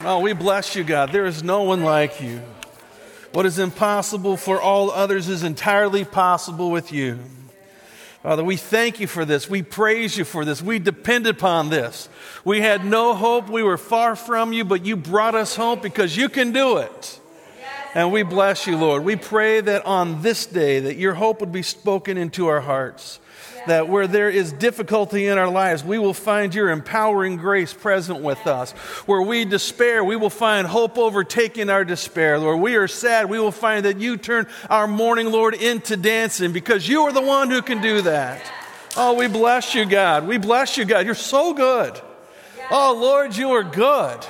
Oh, we bless you, God. There is no one like you. What is impossible for all others is entirely possible with you. Father, we thank you for this. We praise you for this. We depend upon this. We had no hope. We were far from you, but you brought us home because you can do it. And we bless you, Lord. We pray that on this day that your hope would be spoken into our hearts. That where there is difficulty in our lives, we will find your empowering grace present with us. Where we despair, we will find hope overtaking our despair. Lord, we are sad, we will find that you turn our mourning, Lord, into dancing because you are the one who can do that. Oh, we bless you, God. We bless you, God. You're so good. Oh, Lord, you are good.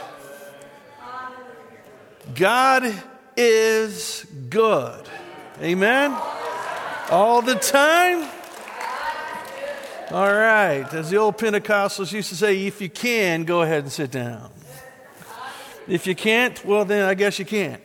God is good. Amen? All the time. All right, as the old Pentecostals used to say, if you can, go ahead and sit down. If you can't, well, then I guess you can't.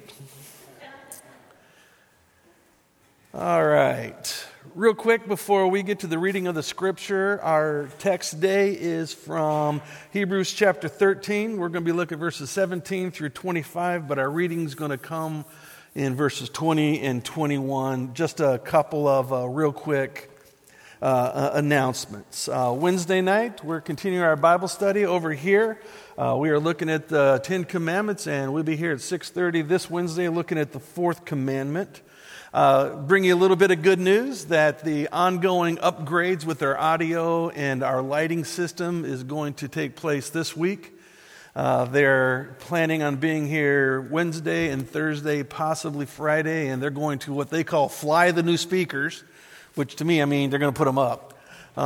All right, real quick before we get to the reading of the scripture, our text today is from Hebrews chapter 13. We're going to be looking at verses 17 through 25, but our reading is going to come in verses 20 and 21. Just a couple of real quick announcements. Wednesday night, we're continuing our Bible study over here. We are looking at the Ten Commandments, and we'll be here at 6:30 this Wednesday looking at the fourth commandment. Bring you a little bit of good news that the ongoing upgrades with our audio and our lighting system is going to take place this week. They're planning on being here Wednesday and Thursday, possibly Friday, and they're going to what they call fly the new speakers, which to me, I mean, they're going to put them up.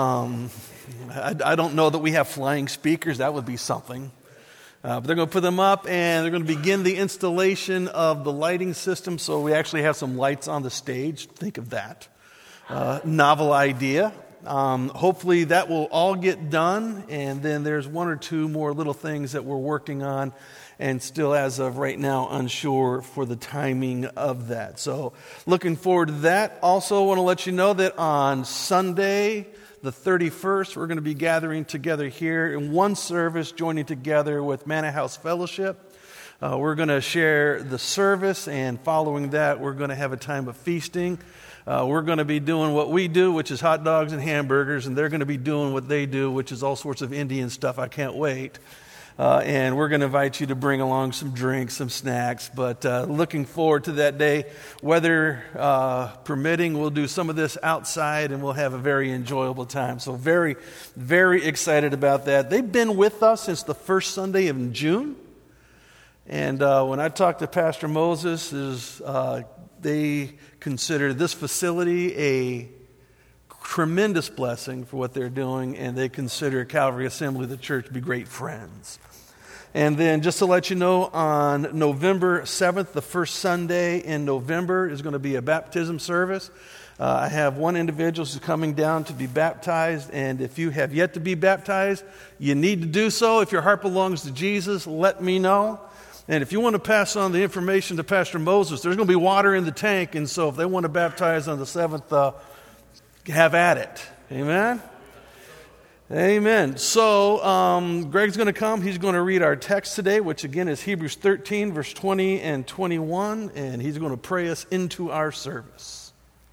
I don't know that we have flying speakers. That would be something. But they're going to put them up, and they're going to begin the installation of the lighting system, so we actually have some lights on the stage. Think of that. Novel idea. Hopefully that will all get done, and then there's one or two more little things that we're working on, and still as of right now unsure for the timing of that. So looking forward to that. Also want to let you know that on Sunday the 31st we're going to be gathering together here in one service, joining together with Manna House Fellowship. We're going to share the service, and following that we're going to have a time of feasting. We're going to be doing what we do, which is hot dogs and hamburgers, and they're going to be doing what they do, which is all sorts of Indian stuff. I can't wait. And we're going to invite you to bring along some drinks, some snacks. But looking forward to that day. Weather permitting, we'll do some of this outside, and we'll have a very enjoyable time. So very, very excited about that. They've been with us since the first Sunday of June. And when I talked to Pastor Moses, they consider this facility a tremendous blessing for what they're doing, and they consider Calvary Assembly, the church, to be great friends. And then just to let you know, on November 7th, the first Sunday in November, is going to be a baptism service. I have one individual who's coming down to be baptized, and if you have yet to be baptized, you need to do so. If your heart belongs to Jesus, let me know. And if you want to pass on the information to Pastor Moses, there's going to be water in the tank, and so if they want to baptize on the 7th, have at it. Amen? Amen. So Greg's going to come. He's going to read our text today, which again is Hebrews 13, verse 20 and 21, and he's going to pray us into our service.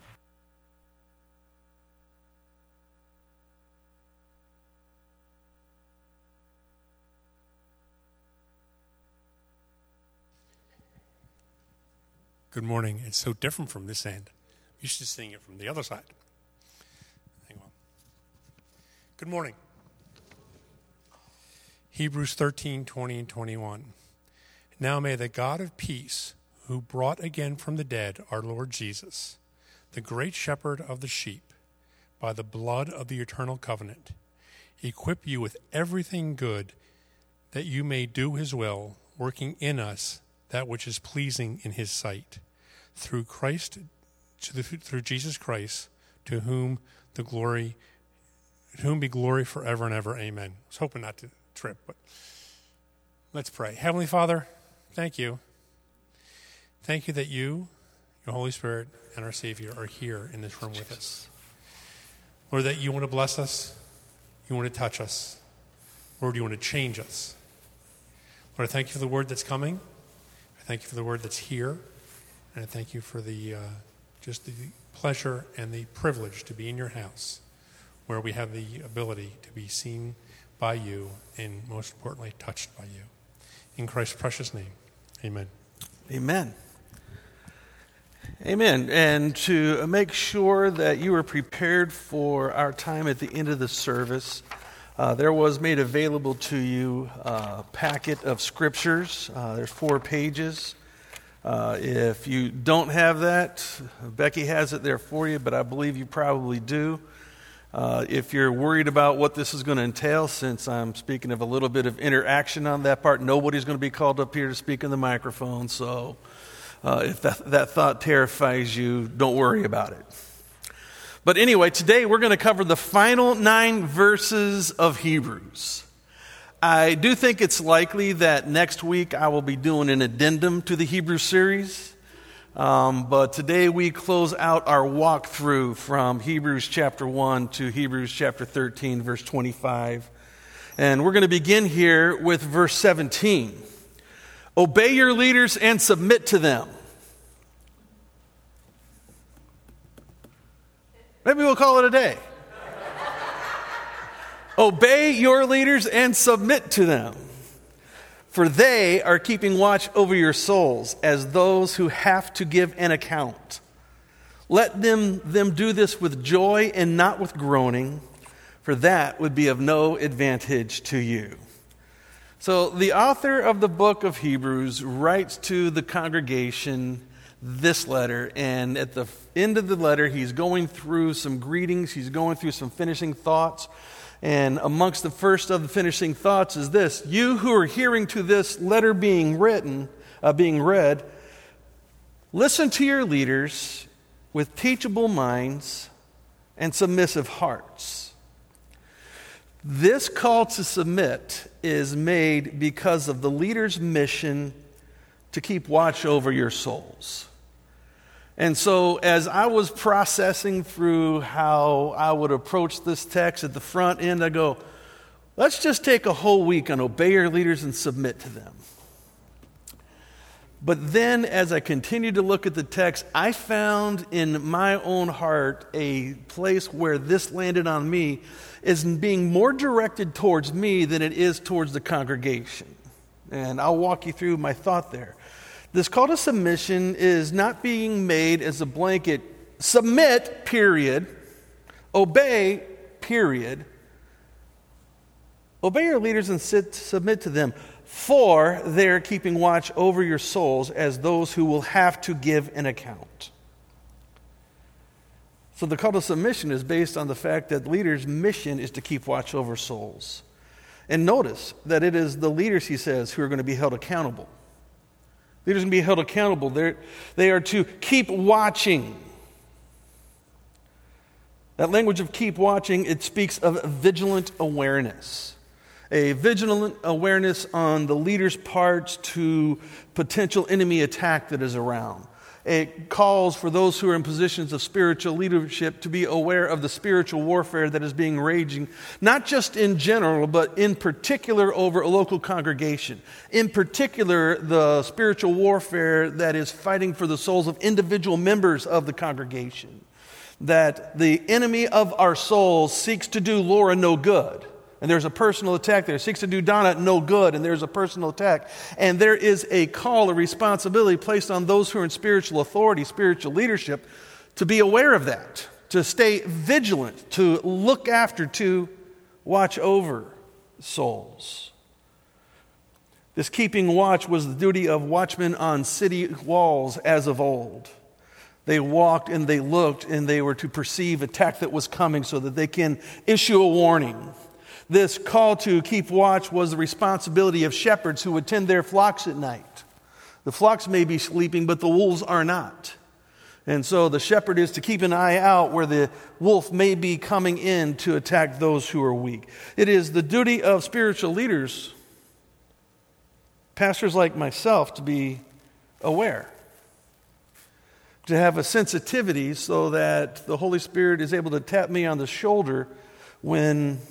Good morning. It's so different from this end. I'm used to seeing it from the other side. Hang on. Good morning. Hebrews 13, 20 and 21. Now may the God of peace, who brought again from the dead our Lord Jesus, the great shepherd of the sheep, by the blood of the eternal covenant, equip you with everything good, that you may do his will, working in us that which is pleasing in his sight, through Jesus Christ, to whom be glory forever and ever. Amen. I was hoping not to trip, but let's pray. Heavenly Father, thank you. Thank you that you, your Holy Spirit, and our Savior are here in this room with us. Lord, that you want to bless us, you want to touch us. Lord, you want to change us. Lord, I thank you for the word that's coming. I thank you for the word that's here. And I thank you for the just the pleasure and the privilege to be in your house, where we have the ability to be seen by you and, most importantly, touched by you. In Christ's precious name, amen. Amen. Amen. And to make sure that you are prepared for our time at the end of the service, there was made available to you a packet of scriptures. There's 4 pages. If you don't have that, Becky has it there for you, but I believe you probably do. If you're worried about what this is going to entail, since I'm speaking of a little bit of interaction on that part, nobody's going to be called up here to speak in the microphone. So if that thought terrifies you, don't worry about it. But anyway, today we're going to cover the final 9 verses of Hebrews. I do think it's likely that next week I will be doing an addendum to the Hebrew series. But today we close out our walkthrough from Hebrews chapter 1 to Hebrews chapter 13, verse 25. And we're going to begin here with verse 17. Obey your leaders and submit to them. Maybe we'll call it a day. Obey your leaders and submit to them, for they are keeping watch over your souls as those who have to give an account. Let them do this with joy and not with groaning, for that would be of no advantage to you. So the author of the book of Hebrews writes to the congregation this letter, and at the end of the letter, he's going through some greetings, he's going through some finishing thoughts. And amongst the first of the finishing thoughts is this: you who are hearing to this letter being read, listen to your leaders with teachable minds and submissive hearts. This call to submit is made because of the leader's mission to keep watch over your souls. And so as I was processing through how I would approach this text at the front end, I go, let's just take a whole week on obey your leaders and submit to them. But then as I continued to look at the text, I found in my own heart a place where this landed on me is being more directed towards me than it is towards the congregation. And I'll walk you through my thought there. This call to submission is not being made as a blanket submit, period, obey, period. Obey your leaders and submit to them, for they're keeping watch over your souls as those who will have to give an account. So the call to submission is based on the fact that leaders' mission is to keep watch over souls. And notice that it is the leaders, he says, who are going to be held accountable. Leaders can be held accountable. They are to keep watching. That language of keep watching, it speaks of vigilant awareness. A vigilant awareness on the leader's part to potential enemy attack that is around. It calls for those who are in positions of spiritual leadership to be aware of the spiritual warfare that is being raging, not just in general, but in particular over a local congregation. In particular, the spiritual warfare that is fighting for the souls of individual members of the congregation. That the enemy of our souls seeks to do Laura no good. And there's a personal attack there. Seeks to do Donna no good, and there's a personal attack. And there is a call, a responsibility placed on those who are in spiritual authority, spiritual leadership, to be aware of that, to stay vigilant, to look after, to watch over souls. This keeping watch was the duty of watchmen on city walls as of old. They walked and they looked, and they were to perceive attack that was coming so that they can issue a warning. This call to keep watch was the responsibility of shepherds who would tend their flocks at night. The flocks may be sleeping, but the wolves are not. And so the shepherd is to keep an eye out where the wolf may be coming in to attack those who are weak. It is the duty of spiritual leaders, pastors like myself, to be aware, to have a sensitivity so that the Holy Spirit is able to tap me on the shoulder when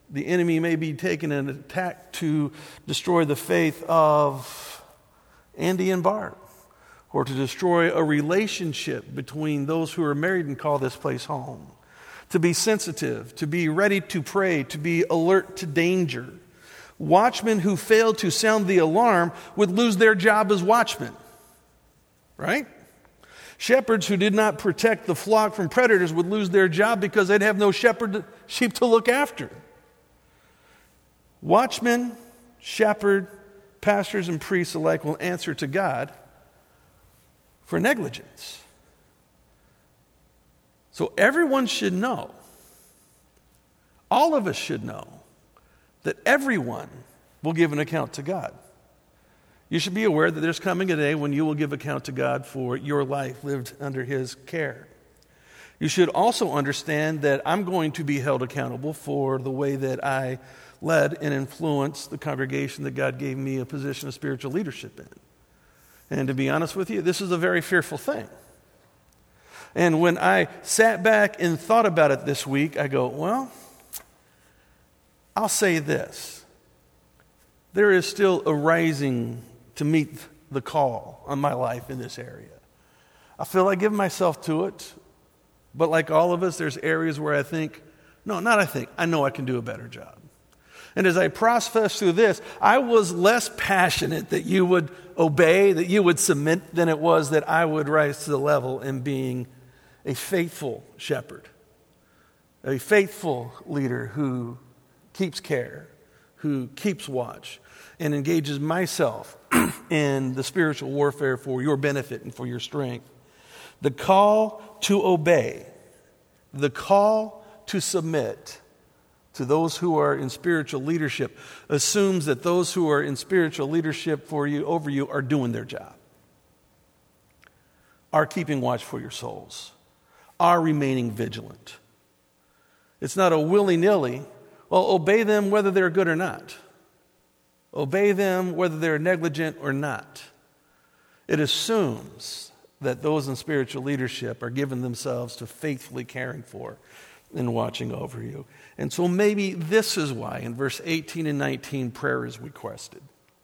The enemy may be taking an attack to destroy the faith of Andy and Barb, or to destroy a relationship between those who are married and call this place home. To be sensitive, to be ready to pray, to be alert to danger. Watchmen who fail to sound the alarm would lose their job as watchmen. Right? Shepherds who did not protect the flock from predators would lose their job because they'd have no sheep to look after. Watchmen, shepherd, pastors, and priests alike will answer to God for negligence. So everyone should know, all of us should know, that everyone will give an account to God. You should be aware that there's coming a day when you will give account to God for your life lived under His care. You should also understand that I'm going to be held accountable for the way that I led and influenced the congregation that God gave me a position of spiritual leadership in. And to be honest with you, this is a very fearful thing. And when I sat back and thought about it this week, I go, well, I'll say this. There is still a rising to meet the call on my life in this area. I feel like giving myself to it, but like all of us, there's areas where I know I can do a better job. And as I processed through this, I was less passionate that you would obey, that you would submit, than it was that I would rise to the level in being a faithful shepherd, a faithful leader who keeps care, who keeps watch, and engages myself in the spiritual warfare for your benefit and for your strength. The call to obey, the call to submit to those who are in spiritual leadership assumes that those who are in spiritual leadership over you are doing their job, are keeping watch for your souls, are remaining vigilant. It's not a willy-nilly, well, obey them whether they're good or not. Obey them whether they're negligent or not. It assumes that those in spiritual leadership are giving themselves to faithfully caring for and watching over you. And so maybe this is why in verse 18 and 19 prayer is requested.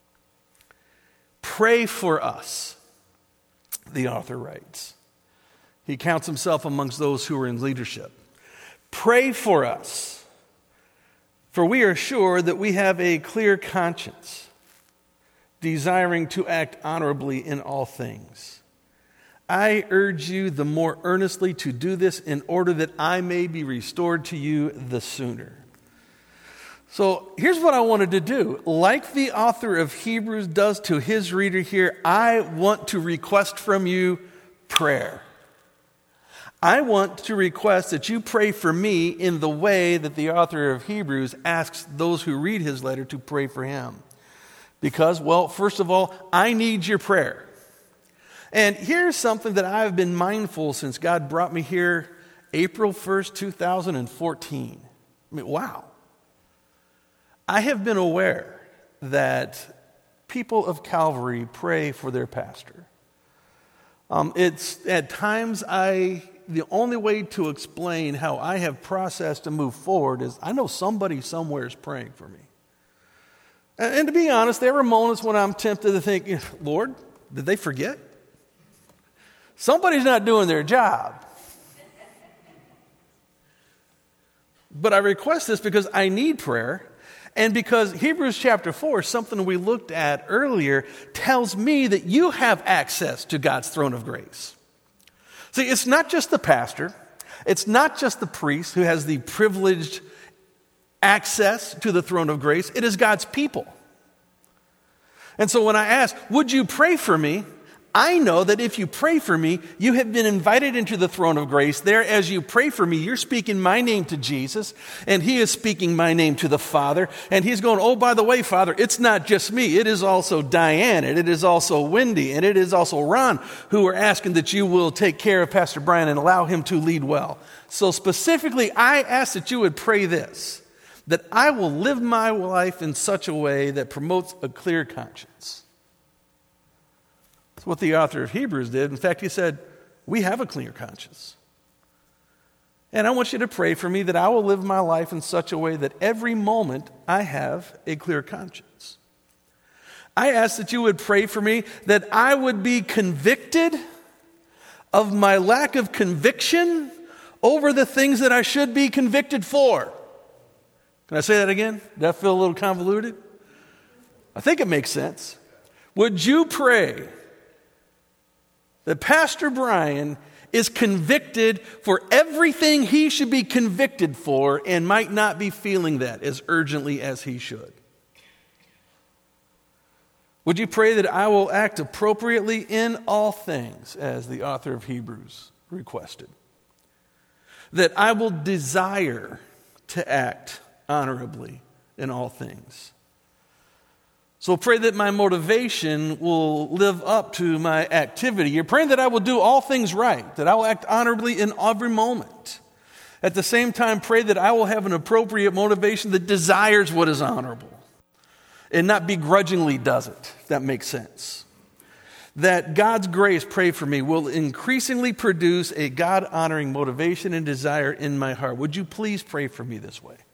Pray for us, the author writes. He counts himself amongst those who are in leadership. Pray for us, for we are sure that we have a clear conscience, desiring to act honorably in all things. I urge you the more earnestly to do this in order that I may be restored to you the sooner. So here's what I wanted to do. Like the author of Hebrews does to his reader here, I want to request from you prayer. I want to request that you pray for me in the way that the author of Hebrews asks those who read his letter to pray for him. Because, well, first of all, I need your prayer. And here's something that I've been mindful since God brought me here April 1st, 2014. I mean, wow. I have been aware that people of Calvary pray for their pastor. It's at times the only way to explain how I have processed and moved forward is I know somebody somewhere is praying for me. And to be honest, there were moments when I'm tempted to think, Lord, did they forget? Somebody's not doing their job. But I request this because I need prayer, and because Hebrews chapter 4, something we looked at earlier, tells me that you have access to God's throne of grace. See, it's not just the pastor, it's not just the priest who has the privileged access to the throne of grace, it is God's people. And so when I ask, would you pray for me? I know that if you pray for me, you have been invited into the throne of grace. There, as you pray for me, you're speaking my name to Jesus, and he is speaking my name to the Father. And he's going, oh, by the way, Father, it's not just me. It is also Diane, and it is also Wendy, and it is also Ron, who are asking that you will take care of Pastor Brian and allow him to lead well. So specifically, I ask that you would pray this, that I will live my life in such a way that promotes a clear conscience. That's what the author of Hebrews did. In fact, he said, we have a clear conscience. And I want you to pray for me that I will live my life in such a way that every moment I have a clear conscience. I ask that you would pray for me that I would be convicted of my lack of conviction over the things that I should be convicted for. Can I say that again? Did that feel a little convoluted? I think it makes sense. Would you pray that Pastor Brian is convicted for everything he should be convicted for and might not be feeling that as urgently as he should? Would you pray that I will act appropriately in all things, as the author of Hebrews requested? That I will desire to act honorably in all things. So pray that my motivation will live up to my activity. You're praying that I will do all things right, that I will act honorably in every moment. At the same time, pray that I will have an appropriate motivation that desires what is honorable and not begrudgingly does it, if that makes sense. That God's grace, pray for me, will increasingly produce a God-honoring motivation and desire in my heart. Would you please pray for me this way?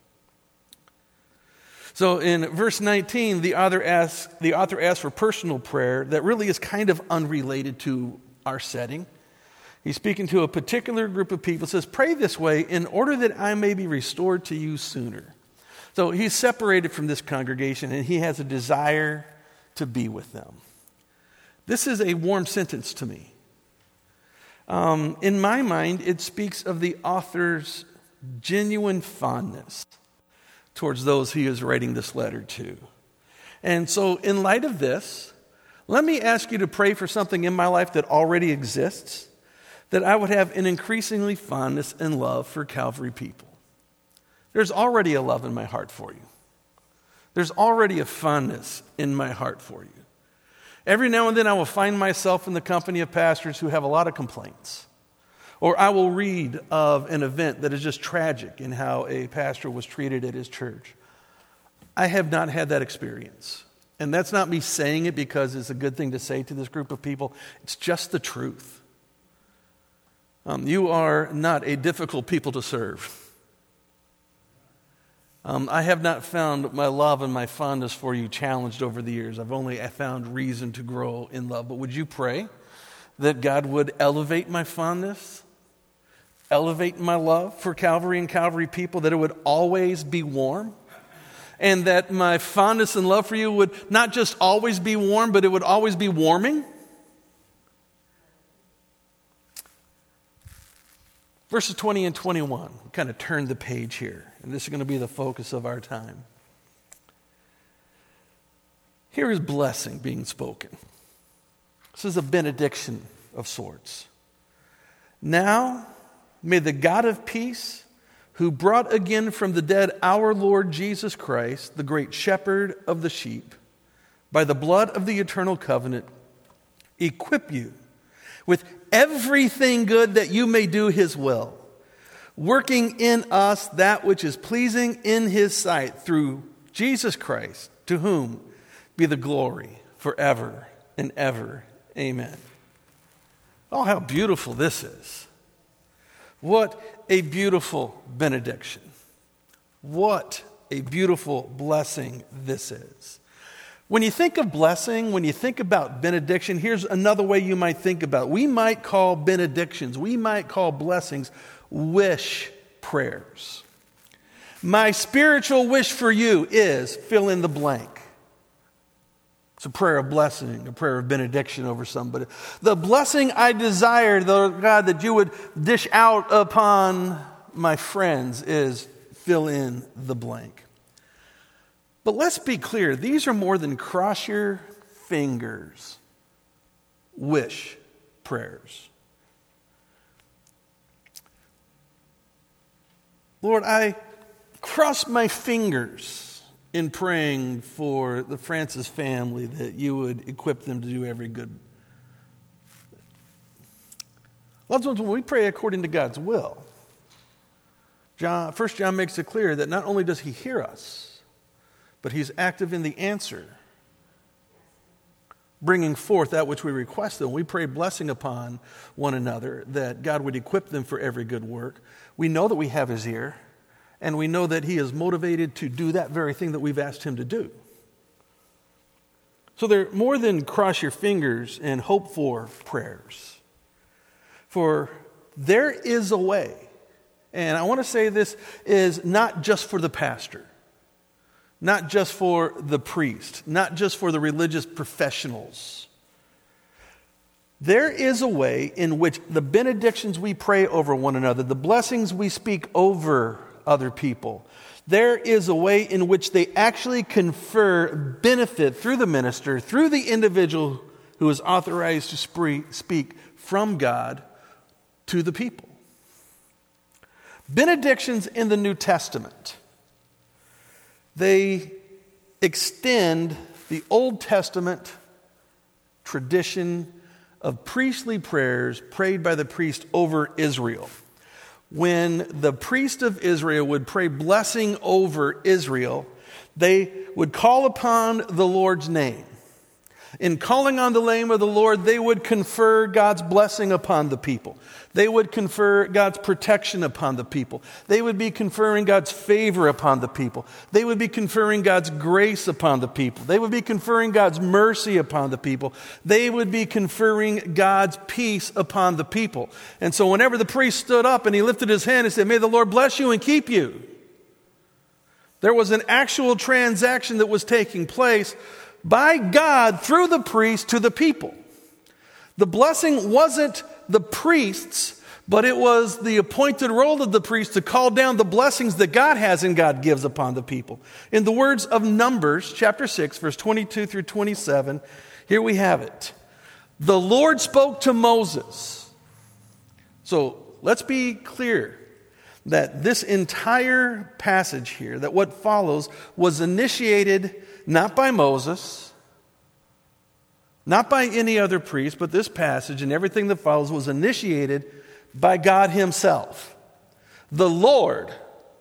So in verse 19, the author asks for personal prayer that really is kind of unrelated to our setting. He's speaking to a particular group of people. He says, pray this way in order that I may be restored to you sooner. So he's separated from this congregation and he has a desire to be with them. This is a warm sentence to me. In my mind, it speaks of the author's genuine fondness towards those he is writing this letter to. And so in light of this, let me ask you to pray for something in my life that already exists, that I would have an increasingly fondness and love for Calvary people. There's already a love in my heart for you. There's already a fondness in my heart for you. Every now and then I will find myself in the company of pastors who have a lot of complaints. Or I will read of an event that is just tragic in how a pastor was treated at his church. I have not had that experience. And that's not me saying it because it's a good thing to say to this group of people. It's just the truth. You are not a difficult people to serve. I have not found my love and my fondness for you challenged over the years. I've only found reason to grow in love. But would you pray that God would elevate my fondness, elevate my love for Calvary and Calvary people, that it would always be warm, and that my fondness and love for you would not just always be warm, but it would always be warming? Verses 20 and 21, we kind of turn the page here, and this is going to be the focus of our time. Here is blessing being spoken. This is a benediction of sorts. Now, may the God of peace, who brought again from the dead our Lord Jesus Christ, the great shepherd of the sheep, by the blood of the eternal covenant, equip you with everything good that you may do his will, working in us that which is pleasing in his sight through Jesus Christ, to whom be the glory forever and ever. Amen. Oh, how beautiful this is. What a beautiful benediction. What a beautiful blessing this is. When you think of blessing, when you think about benediction, here's another way you might think about it. We might call benedictions, we might call blessings wish prayers. My spiritual wish for you is fill in the blank. It's a prayer of blessing, a prayer of benediction over somebody. The blessing I desire, God, that you would dish out upon my friends is fill in the blank. But let's be clear, these are more than cross your fingers wish prayers. Lord, I cross my fingers in praying for the Francis family that you would equip them to do every good. Loved ones, when we pray according to God's will, 1 John makes it clear that not only does he hear us, but he's active in the answer bringing forth that which we request them. We pray blessing upon one another, that God would equip them for every good work. We know that we have his ear, and we know that he is motivated to do that very thing that we've asked him to do. So they're more than cross your fingers and hope for prayers. For there is a way, and I want to say this is not just for the pastor, not just for the priest, not just for the religious professionals. There is a way in which the benedictions we pray over one another, the blessings we speak over other people, there is a way in which they actually confer benefit through the minister, through the individual who is authorized to speak from God to the people. Benedictions in the New Testament, they extend the Old Testament tradition of priestly prayers prayed by the priest over Israel. When the priest of Israel would pray blessing over Israel, they would call upon the Lord's name. In calling on the name of the Lord, they would confer God's blessing upon the people. They would confer God's protection upon the people. They would be conferring God's favor upon the people. They would be conferring God's grace upon the people. They would be conferring God's mercy upon the people. They would be conferring God's peace upon the people. And so whenever the priest stood up and he lifted his hand and said, "May the Lord bless you and keep you," there was an actual transaction that was taking place by God through the priest to the people. The blessing wasn't the priest's, but it was the appointed role of the priest to call down the blessings that God has and God gives upon the people. In the words of Numbers, chapter 6, verse 22 through 27, here we have it. The Lord spoke to Moses. So let's be clear that this entire passage here, that what follows, was initiated not by Moses, not by any other priest, but this passage and everything that follows was initiated by God himself. The Lord,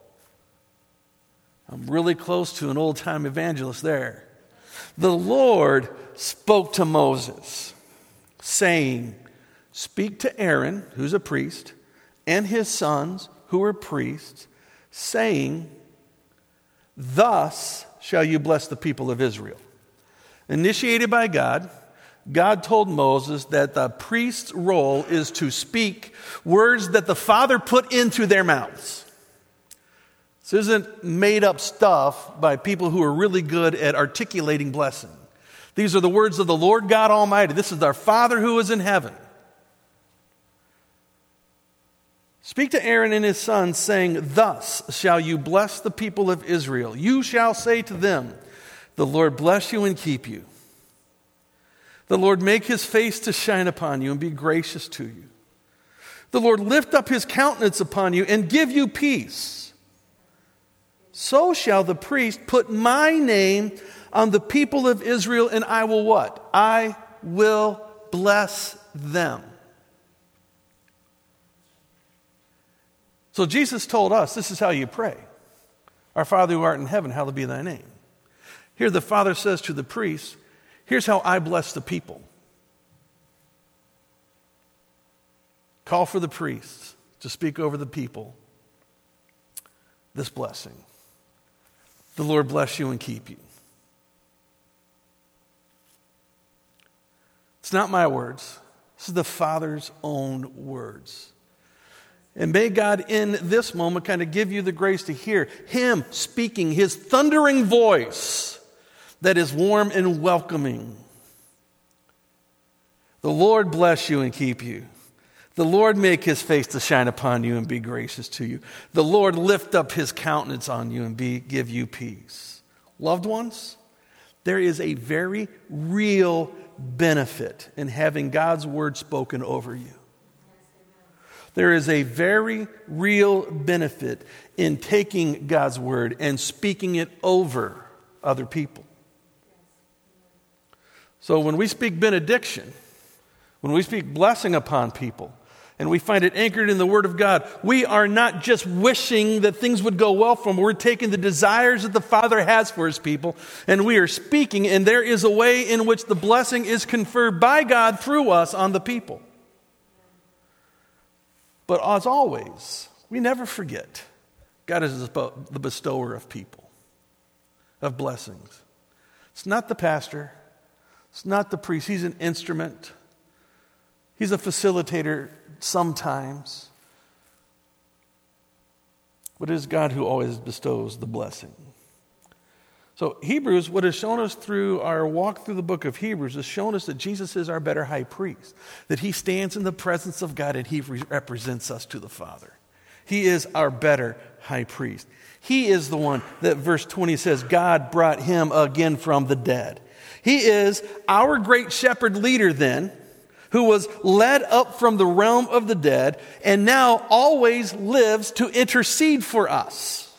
I'm really close to an old-time evangelist there. The Lord spoke to Moses, saying, "Speak to Aaron," who's a priest, "and his sons, who are priests, saying, thus shall you bless the people of Israel." Initiated by God, God told Moses that the priest's role is to speak words that the Father put into their mouths. This isn't made up stuff by people who are really good at articulating blessing. These are the words of the Lord God Almighty. This is our Father who is in heaven. Speak to Aaron and his sons, saying, "Thus shall you bless the people of Israel. You shall say to them, the Lord bless you and keep you. The Lord make his face to shine upon you and be gracious to you. The Lord lift up his countenance upon you and give you peace. So shall the priest put my name on the people of Israel, and I will" what? "I will bless them." So Jesus told us, this is how you pray. "Our Father who art in heaven, hallowed be thy name." Here the Father says to the priest, here's how I bless the people. Call for the priests to speak over the people this blessing. The Lord bless you and keep you. It's not my words. This is the Father's own words. And may God in this moment kind of give you the grace to hear him speaking his thundering voice that is warm and welcoming. The Lord bless you and keep you. The Lord make his face to shine upon you and be gracious to you. The Lord lift up his countenance on you and give you peace. Loved ones, there is a very real benefit in having God's word spoken over you. There is a very real benefit in taking God's word and speaking it over other people. So when we speak benediction, when we speak blessing upon people, and we find it anchored in the Word of God. We are not just wishing that things would go well for them. We're taking the desires that the Father has for His people, and we are speaking, and there is a way in which the blessing is conferred by God through us on the people. But as always, we never forget, God is the bestower of people, of blessings. It's not the pastor. It's not the priest. He's an instrument. He's a facilitator sometimes. But it is God who always bestows the blessing. So Hebrews, what has shown us through our walk through the book of Hebrews, has shown us that Jesus is our better high priest, that He stands in the presence of God and He represents us to the Father. He is our better high priest. He is the one that verse 20 says, God brought Him again from the dead. He is our great shepherd leader then, who was led up from the realm of the dead and now always lives to intercede for us.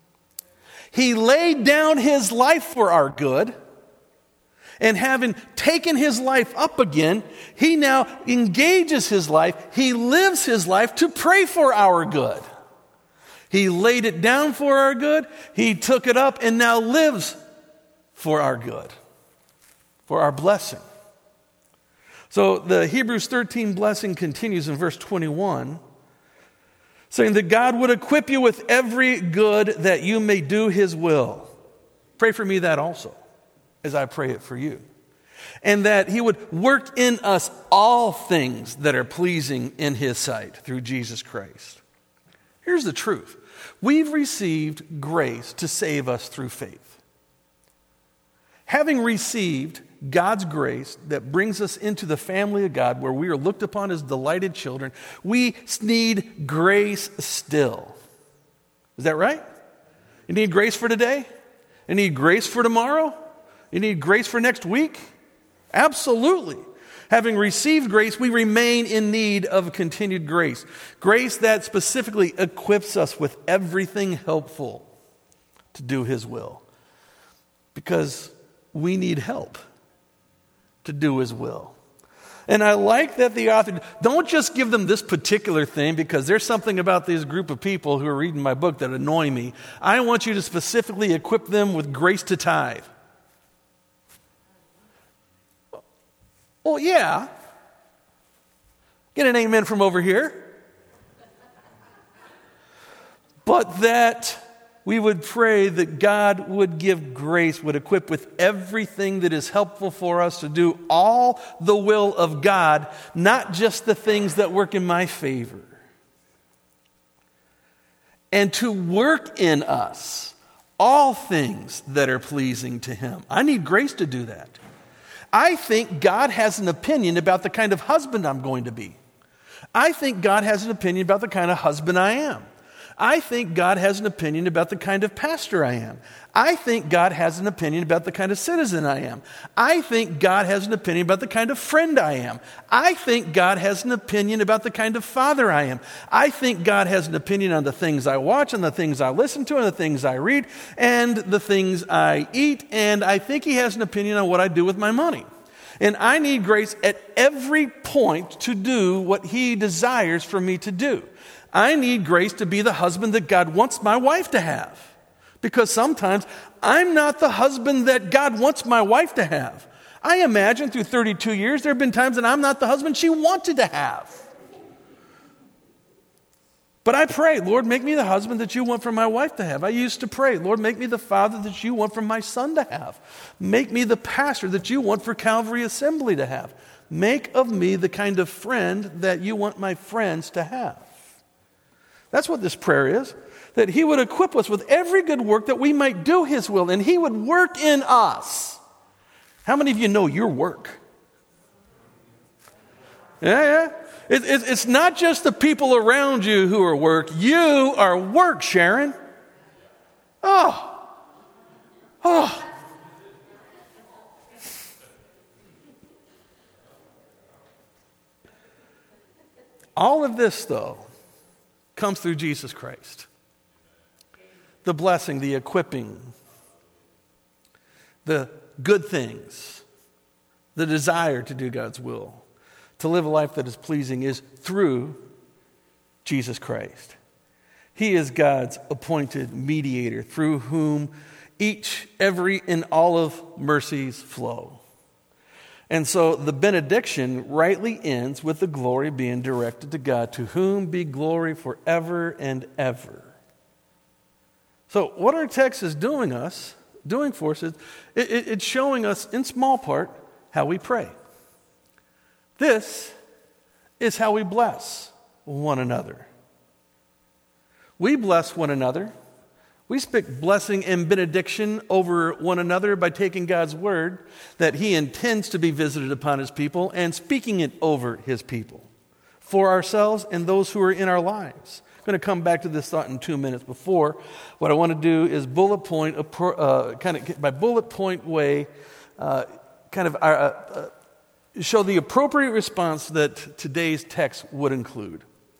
He laid down His life for our good, and having taken His life up again, He now engages His life. He lives His life to pray for our good. He laid it down for our good. He took it up and now lives for our good, for our blessing. So the Hebrews 13 blessing continues in verse 21, saying that God would equip you with every good that you may do His will. Pray for me that also, as I pray it for you. And that He would work in us all things that are pleasing in His sight through Jesus Christ. Here's the truth. We've received grace to save us through faith. Having received God's grace that brings us into the family of God, where we are looked upon as delighted children, we need grace still. Is that right? You need grace for today? You need grace for tomorrow? You need grace for next week? Absolutely. Having received grace, we remain in need of continued grace. Grace that specifically equips us with everything helpful to do His will. Because we need help to do His will. And I like that the author, don't just give them this particular thing because there's something about this group of people who are reading my book that annoy me. I want you to specifically equip them with grace to tithe. Well, yeah. Get an amen from over here. But that we would pray that God would give grace, would equip with everything that is helpful for us to do all the will of God, not just the things that work in my favor. And to work in us all things that are pleasing to Him. I need grace to do that. I think God has an opinion about the kind of husband I'm going to be. I think God has an opinion about the kind of husband I am. I think God has an opinion about the kind of pastor I am. I think God has an opinion about the kind of citizen I am. I think God has an opinion about the kind of friend I am. I think God has an opinion about the kind of father I am. I think God has an opinion on the things I watch and the things I listen to and the things I read and the things I eat. And I think He has an opinion on what I do with my money. And I need grace at every point to do what He desires for me to do. I need grace to be the husband that God wants my wife to have. Because sometimes I'm not the husband that God wants my wife to have. I imagine through 32 years there have been times that I'm not the husband she wanted to have. But I pray, Lord, make me the husband that You want for my wife to have. I used to pray, Lord, make me the father that You want for my son to have. Make me the pastor that You want for Calvary Assembly to have. Make of me the kind of friend that You want my friends to have. That's what this prayer is, that He would equip us with every good work that we might do His will, and He would work in us. How many of you know your work? Yeah. It's not just the people around you who are work. You are work, Sharon. Oh. All of this, though, comes through Jesus Christ. The blessing, the equipping, the good things, the desire to do God's will, to live a life that is pleasing is through Jesus Christ. He is God's appointed mediator through whom each, every, and all of mercies flow. And so the benediction rightly ends with the glory being directed to God, to whom be glory forever and ever. So what our text is doing for us is it's showing us in small part how we pray. This is how we bless one another. We bless one another. We speak blessing and benediction over one another by taking God's word that he intends to be visited upon his people and speaking it over his people for ourselves and those who are in our lives. I'm going to come back to this thought in 2 minutes. Before, what I want to do is bullet point, by bullet point way, show the appropriate response that today's text would include.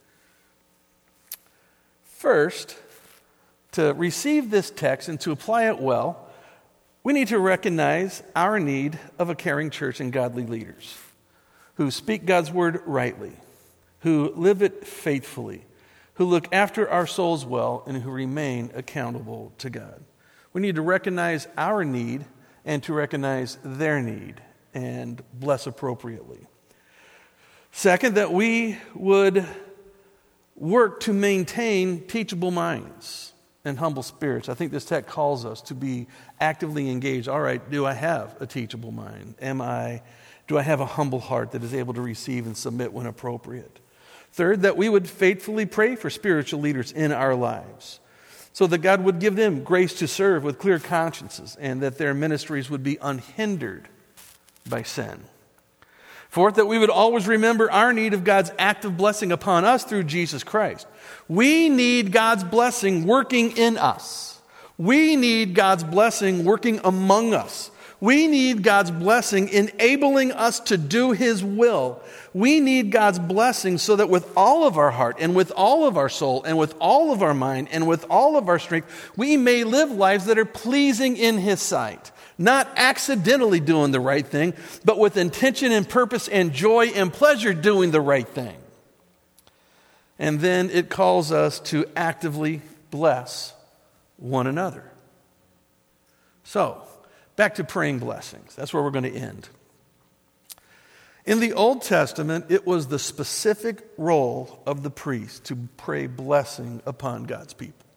First, to receive this text and to apply it well, we need to recognize our need of a caring church and godly leaders who speak God's word rightly, who live it faithfully, who look after our souls well, and who remain accountable to God. We need to recognize our need and to recognize their need and bless appropriately. Second, that we would work to maintain teachable minds and humble spirits. I think this text calls us to be actively engaged. All right, do I have a teachable mind? Do I have a humble heart that is able to receive and submit when appropriate? Third, that we would faithfully pray for spiritual leaders in our lives so that God would give them grace to serve with clear consciences and that their ministries would be unhindered by sin. Fourth, that we would always remember our need of God's active blessing upon us through Jesus Christ. We need God's blessing working in us. We need God's blessing working among us. We need God's blessing enabling us to do his will. We need God's blessing so that with all of our heart and with all of our soul and with all of our mind and with all of our strength, we may live lives that are pleasing in his sight. Not accidentally doing the right thing, but with intention and purpose and joy and pleasure doing the right thing. And then it calls us to actively bless one another. So, back to praying blessings. That's where we're going to end. In the Old Testament, it was the specific role of the priest to pray blessing upon God's people.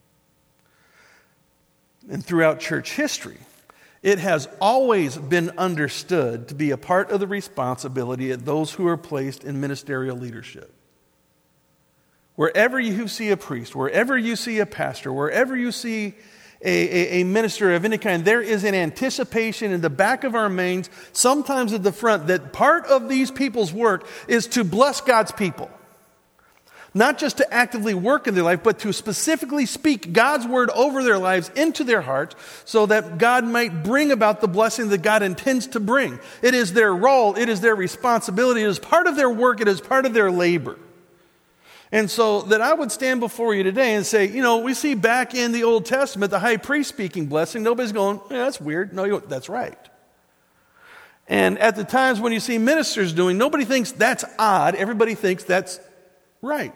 And throughout church history, it has always been understood to be a part of the responsibility of those who are placed in ministerial leadership. Wherever you see a priest, wherever you see a pastor, wherever you see a minister of any kind, there is an anticipation in the back of our minds, sometimes at the front, that part of these people's work is to bless God's people. Not just to actively work in their life, but to specifically speak God's word over their lives into their hearts so that God might bring about the blessing that God intends to bring. It is their role, it is their responsibility, it is part of their work, it is part of their labor. And so that I would stand before you today and say, we see back in the Old Testament the high priest speaking blessing. Nobody's going, that's weird. No, that's right. And at the times when you see ministers doing, nobody thinks that's odd. Everybody thinks that's right.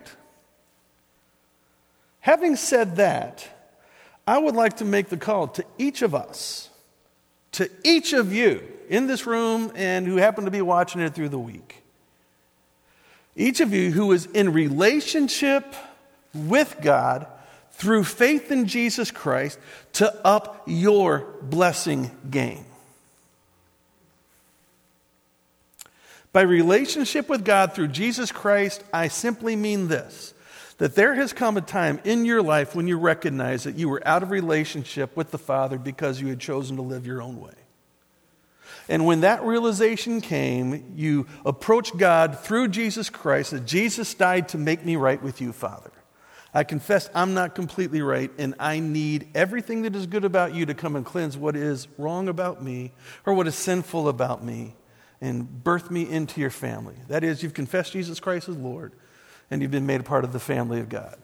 Having said that, I would like to make the call to each of us, to each of you in this room and who happen to be watching it through the week. Each of you who is in relationship with God through faith in Jesus Christ to up your blessing game. By relationship with God through Jesus Christ, I simply mean this, that there has come a time in your life when you recognize that you were out of relationship with the Father because you had chosen to live your own way. And when that realization came, you approached God through Jesus Christ, that Jesus died to make me right with you, Father. I confess I'm not completely right, and I need everything that is good about you to come and cleanse what is wrong about me or what is sinful about me and birth me into your family. That is, you've confessed Jesus Christ as Lord, and you've been made a part of the family of God.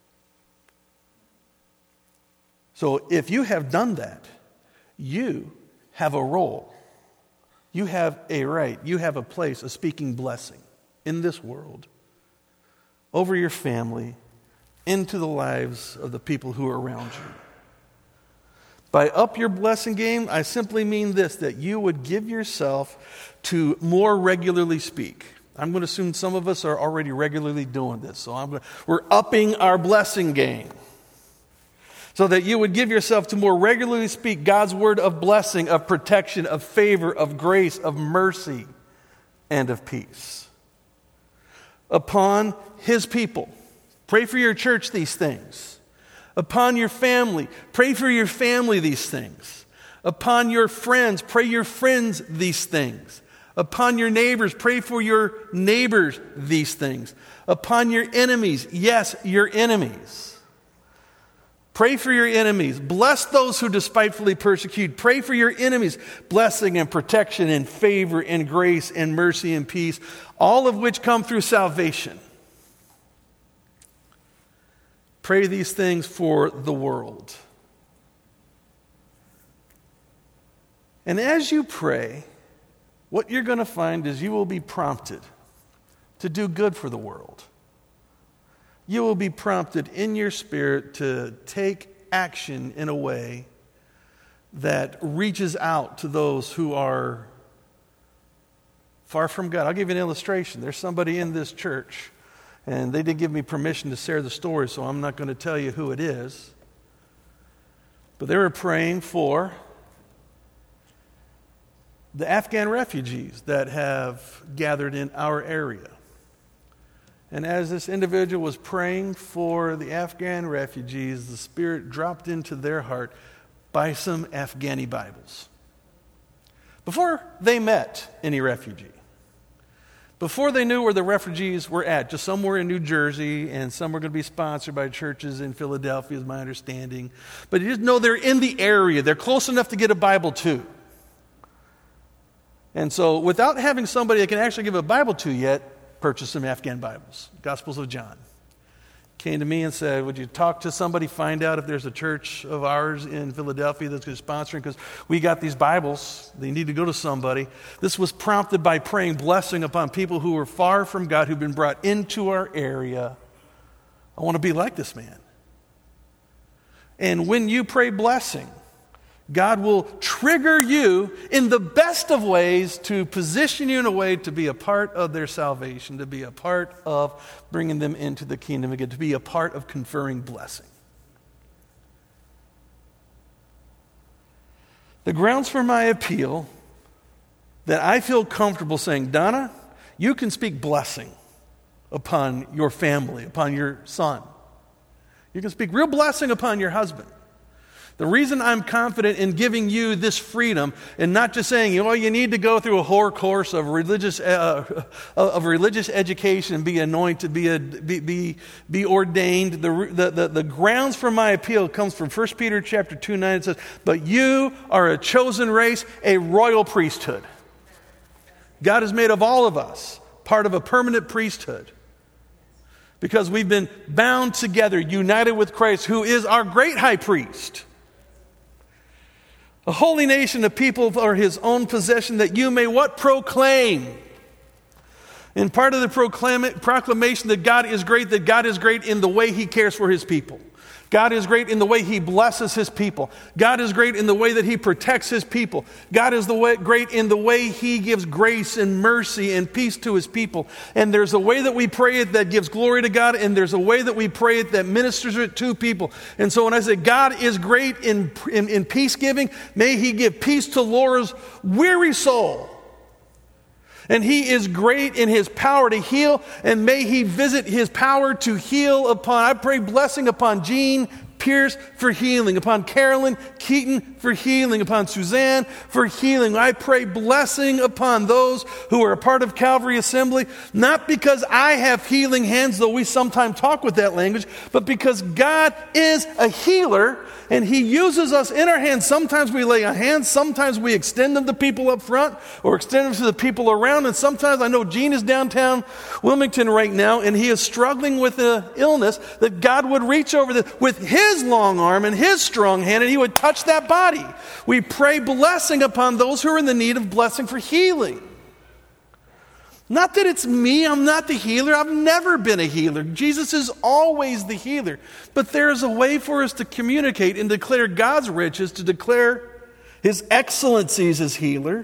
So if you have done that, you have a role. You have a right, you have a place of speaking blessing in this world over your family, into the lives of the people who are around you. By up your blessing game, I simply mean this, that you would give yourself to more regularly speak. I'm going to assume some of us are already regularly doing this, so we're upping our blessing game. So that you would give yourself to more regularly speak God's word of blessing, of protection, of favor, of grace, of mercy, and of peace upon His people. Pray for your church these things. Upon your family, pray for your family these things. Upon your friends, pray your friends these things. Upon your neighbors, pray for your neighbors these things. Upon your enemies, yes, your enemies. Pray for your enemies. Bless those who despitefully persecute. Pray for your enemies. Blessing and protection and favor and grace and mercy and peace, all of which come through salvation. Pray these things for the world. And as you pray, what you're going to find is you will be prompted to do good for the world. You will be prompted in your spirit to take action in a way that reaches out to those who are far from God. I'll give you an illustration. There's somebody in this church, and they didn't give me permission to share the story, so I'm not going to tell you who it is. But they were praying for the Afghan refugees that have gathered in our area. And as this individual was praying for the Afghan refugees, the Spirit dropped into their heart, buy some Afghani Bibles. Before they met any refugee, before they knew where the refugees were at, just somewhere in New Jersey, and some were going to be sponsored by churches in Philadelphia, is my understanding. But you just know they're in the area. They're close enough to get a Bible too. And so without having somebody that can actually give a Bible to yet, purchased some Afghan Bibles, Gospels of John. Came to me and said, would you talk to somebody, find out if there's a church of ours in Philadelphia that's sponsoring, because we got these Bibles. They need to go to somebody. This was prompted by praying blessing upon people who were far from God, who've been brought into our area. I want to be like this man. And when you pray blessing, God will trigger you in the best of ways to position you in a way to be a part of their salvation, to be a part of bringing them into the kingdom again, to be a part of conferring blessing. The grounds for my appeal that I feel comfortable saying, Donna, you can speak blessing upon your family, upon your son. You can speak real blessing upon your husband. The reason I'm confident in giving you this freedom and not just saying, you need to go through a whole course of religious education and be anointed, be ordained. The grounds for my appeal comes from 1 Peter chapter 2:9. It says, but you are a chosen race, a royal priesthood. God has made of all of us part of a permanent priesthood because we've been bound together, united with Christ, who is our great high priest. A holy nation of people are His own possession, that you may what? Proclaim. And part of the proclamation that God is great in the way He cares for His people. God is great in the way He blesses His people. God is great in the way that He protects His people. God is great in the way He gives grace and mercy and peace to His people. And there's a way that we pray it that gives glory to God, and there's a way that we pray it that ministers it to people. And so when I say God is great in peace giving, may He give peace to Laura's weary soul. And He is great in His power to heal, and may He visit His power to heal upon, I pray blessing upon Jean Pierce for healing, upon Carolyn Keaton for healing, upon Suzanne for healing. I pray blessing upon those who are a part of Calvary Assembly, not because I have healing hands, though we sometimes talk with that language, but because God is a healer, and He uses us in our hands. Sometimes we lay a hand, sometimes we extend them to people up front or extend them to the people around. And sometimes I know Gene is downtown Wilmington right now, and he is struggling with an illness, that God would reach over with His long arm and His strong hand, and He would touch that body. We pray blessing upon those who are in the need of blessing for healing. Not that it's me, I'm not the healer. I've never been a healer. Jesus is always the healer. But there is a way for us to communicate and declare God's riches, to declare His excellencies as healer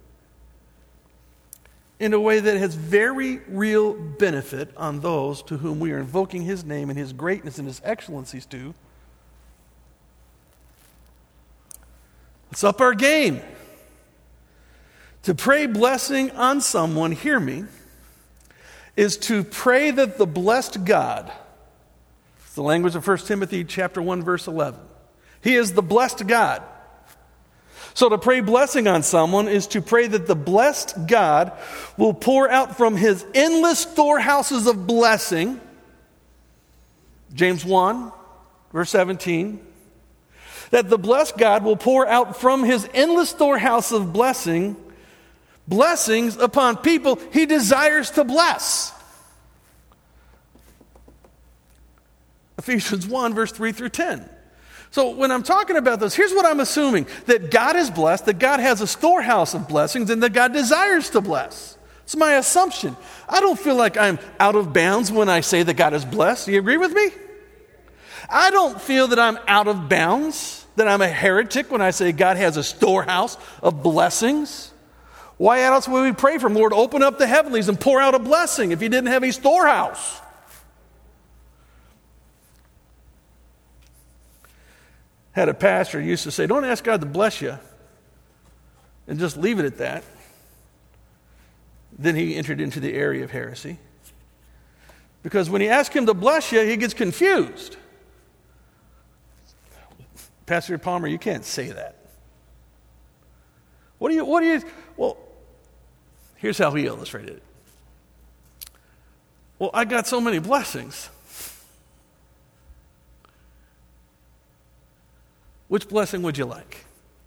in a way that has very real benefit on those to whom we are invoking His name and His greatness and His excellencies to. Let's up our game. To pray blessing on someone, hear me, is to pray that the blessed God, it's the language of 1 Timothy chapter 1, verse 11. He is the blessed God. So to pray blessing on someone is to pray that the blessed God will pour out from His endless storehouses of blessing, James 1, verse 17, that the blessed God will pour out from His endless storehouse of blessings upon people He desires to bless. Ephesians 1, verse 3 through 10. So when I'm talking about this, here's what I'm assuming. That God is blessed, that God has a storehouse of blessings, and that God desires to bless. It's my assumption. I don't feel like I'm out of bounds when I say that God is blessed. Do you agree with me? I don't feel that I'm out of bounds, that I'm a heretic when I say God has a storehouse of blessings. Why else would we pray for Him? Lord, open up the heavenlies and pour out a blessing if He didn't have a storehouse? Had a pastor who used to say, don't ask God to bless you and just leave it at that. Then he entered into the area of heresy. Because when you ask Him to bless you, he gets confused. Pastor Palmer, you can't say that. Well, here's how he illustrated it. Well, I got so many blessings. Which blessing would you like?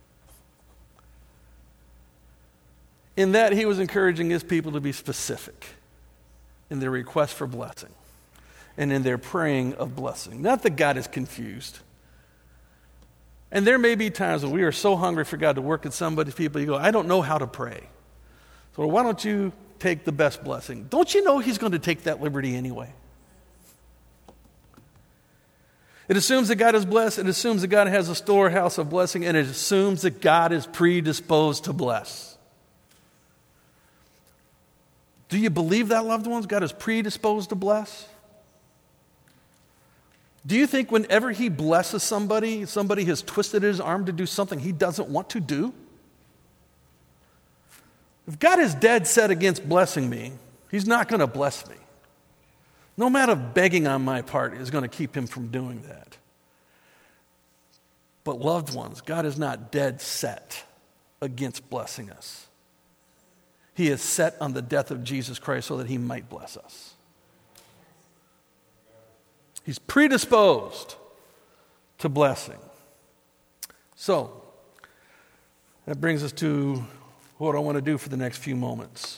In that, he was encouraging his people to be specific in their request for blessing and in their praying of blessing. Not that God is confused. And there may be times when we are so hungry for God to work in somebody's people, you go, I don't know how to pray. So why don't you take the best blessing? Don't you know He's going to take that liberty anyway? It assumes that God is blessed. It assumes that God has a storehouse of blessing. And it assumes that God is predisposed to bless. Do you believe that, loved ones? God is predisposed to bless? Do you think whenever He blesses somebody has twisted His arm to do something He doesn't want to do? If God is dead set against blessing me, He's not going to bless me. No amount of begging on my part is going to keep Him from doing that. But loved ones, God is not dead set against blessing us. He is set on the death of Jesus Christ so that He might bless us. He's predisposed to blessing. So, that brings us to what I want to do for the next few moments.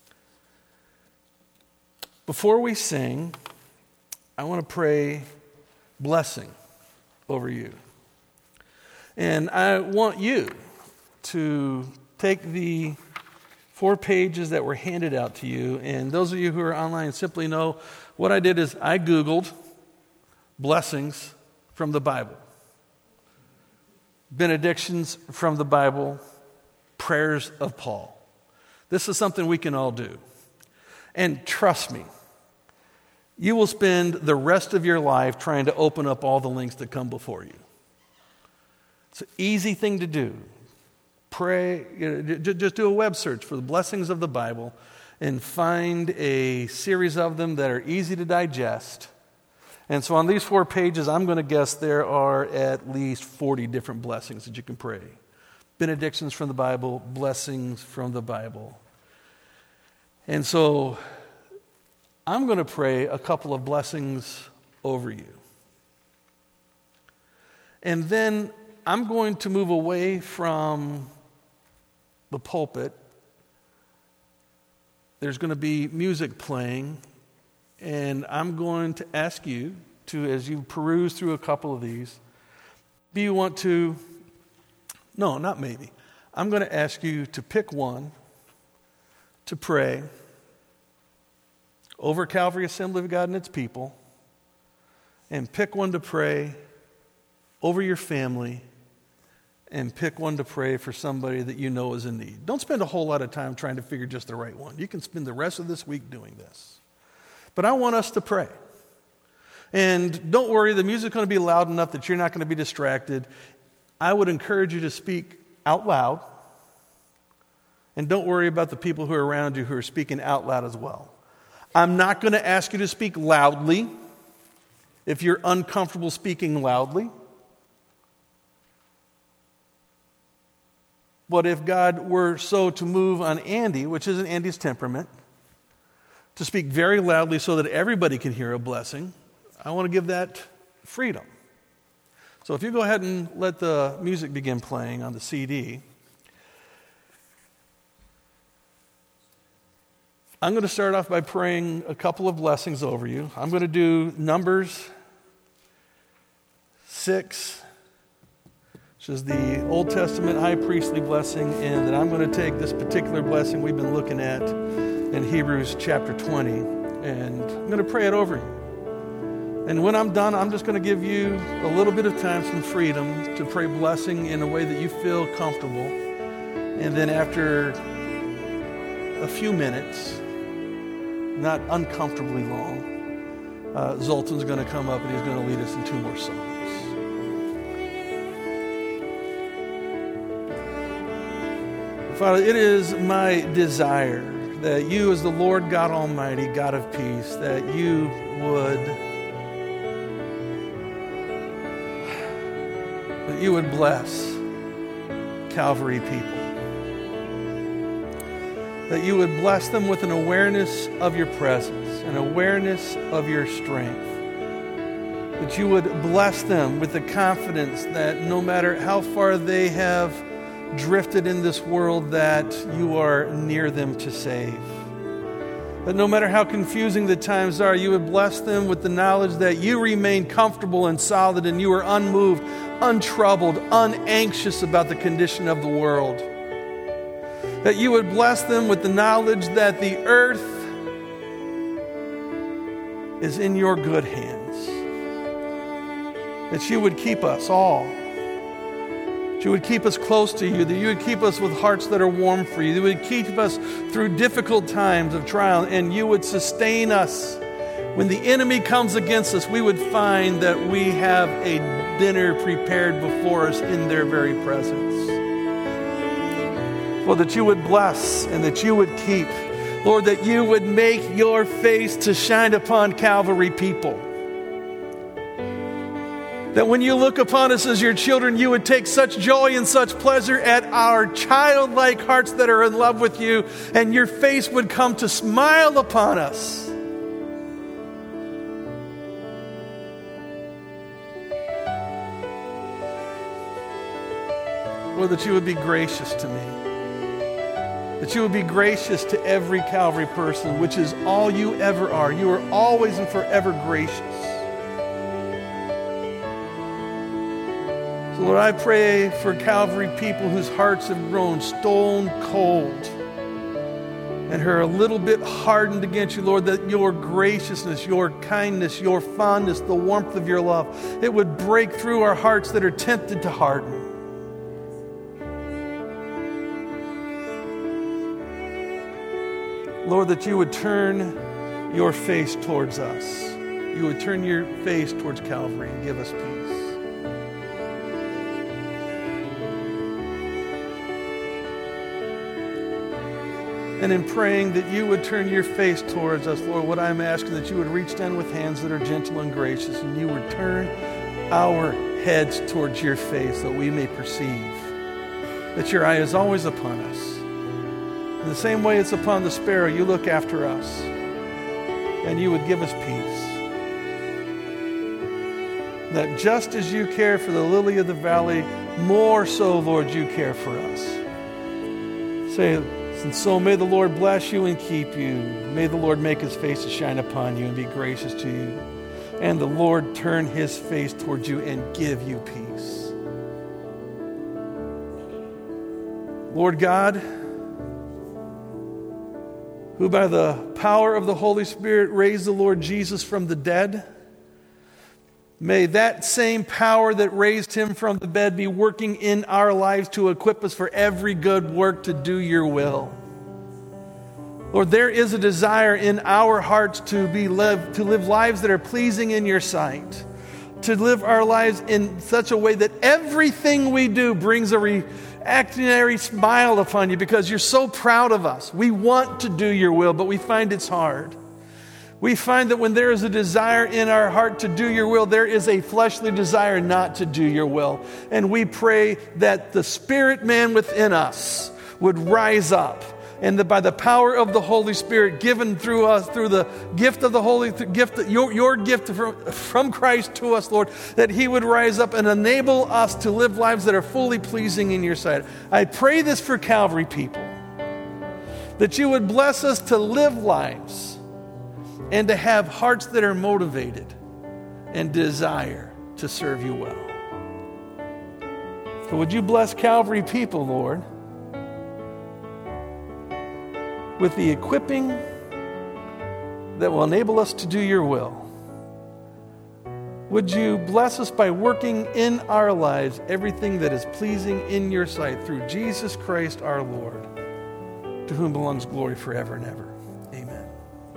Before we sing, I want to pray blessing over you. And I want you to take the 4 pages that were handed out to you, and those of you who are online simply know what I did is I Googled blessings from the Bible, benedictions from the Bible, prayers of Paul. This is something we can all do. And trust me, you will spend the rest of your life trying to open up all the links that come before you. It's an easy thing to do. Pray, just do a web search for the blessings of the Bible and find a series of them that are easy to digest. And so on these 4 pages, I'm going to guess there are at least 40 different blessings that you can pray. Benedictions from the Bible, blessings from the Bible. And so I'm going to pray a couple of blessings over you. And then I'm going to move away from the pulpit. There's going to be music playing. And I'm going to ask you to, as you peruse through a couple of these, do you want to, no, not maybe. I'm going to ask you to pick one, to pray, over Calvary Assembly of God and its people, and pick one to pray over your family, and pick one to pray for somebody that you know is in need. Don't spend a whole lot of time trying to figure just the right one. You can spend the rest of this week doing this. But I want us to pray. And don't worry, the music's going to be loud enough that you're not going to be distracted. I would encourage you to speak out loud. And don't worry about the people who are around you who are speaking out loud as well. I'm not going to ask you to speak loudly if you're uncomfortable speaking loudly. But if God were so to move on Andy, which isn't Andy's temperament, to speak very loudly so that everybody can hear a blessing, I want to give that freedom. So if you go ahead and let the music begin playing on the CD, I'm going to start off by praying a couple of blessings over you. I'm going to do Numbers 6, which is the Old Testament high priestly blessing, and then I'm going to take this particular blessing we've been looking at in Hebrews chapter 20, and I'm going to pray it over you. And when I'm done, I'm just going to give you a little bit of time, some freedom to pray blessing in a way that you feel comfortable. And then after a few minutes, not uncomfortably long, Zoltan's going to come up and he's going to lead us in 2 more songs. Father, it is my desire that you, as the Lord God Almighty, God of peace, that you would bless Calvary people. That you would bless them with an awareness of your presence, an awareness of your strength. That you would bless them with the confidence that no matter how far they have drifted in this world, that you are near them to save. That no matter how confusing the times are, you would bless them with the knowledge that you remain comfortable and solid, and you are unmoved, untroubled, unanxious about the condition of the world. That you would bless them with the knowledge that the earth is in your good hands. That you would keep us all. That you would keep us close to you. That you would keep us with hearts that are warm for you. That you would keep us through difficult times of trial. And you would sustain us. When the enemy comes against us, we would find that we have a dinner prepared before us in their very presence. Lord, that you would bless and that you would keep. Lord, that you would make your face to shine upon Calvary people. That when you look upon us as your children, you would take such joy and such pleasure at our childlike hearts that are in love with you, and your face would come to smile upon us. Lord, that you would be gracious to me. That you would be gracious to every Calvary person, which is all you ever are. You are always and forever gracious. So Lord, I pray for Calvary people whose hearts have grown stone cold and are a little bit hardened against you, Lord, that your graciousness, your kindness, your fondness, the warmth of your love, it would break through our hearts that are tempted to harden. Lord, that you would turn your face towards us. You would turn your face towards Calvary and give us peace. And in praying that you would turn your face towards us, Lord, what I'm asking that you would reach down with hands that are gentle and gracious, and you would turn our heads towards your face that we may perceive that your eye is always upon us. In the same way it's upon the sparrow, you look after us, and you would give us peace. That just as you care for the lily of the valley, more so, Lord, you care for us. Say, and so may the Lord bless you and keep you. May the Lord make his face to shine upon you and be gracious to you. And the Lord turn his face towards you and give you peace. Lord God, who by the power of the Holy Spirit raised the Lord Jesus from the dead. May that same power that raised him from the dead be working in our lives to equip us for every good work to do your will. Lord, there is a desire in our hearts to live lives that are pleasing in your sight, to live our lives in such a way that everything we do brings a reactionary smile upon you because you're so proud of us. We want to do your will, but we find it's hard. We find that when there is a desire in our heart to do your will, there is a fleshly desire not to do your will. And we pray that the spirit man within us would rise up, and that by the power of the Holy Spirit given through us, through the gift of the Holy gift, your gift from Christ to us, Lord, that he would rise up and enable us to live lives that are fully pleasing in your sight. I pray this for Calvary people, that you would bless us to live lives and to have hearts that are motivated and desire to serve you well. So would you bless Calvary people, Lord, with the equipping that will enable us to do your will. Would you bless us by working in our lives everything that is pleasing in your sight through Jesus Christ our Lord, to whom belongs glory forever and ever. Amen.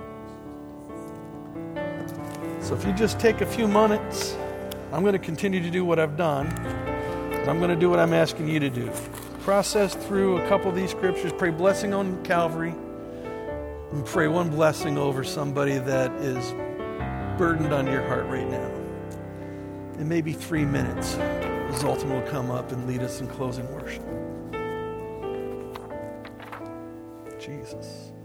So if you just take a few minutes, I'm going to continue to do what I've done. I'm going to do what I'm asking you to do. Process through a couple of these scriptures, pray blessing on Calvary, and pray one blessing over somebody that is burdened on your heart right now. In maybe 3 minutes, Zoltan will come up and lead us in closing worship. Jesus.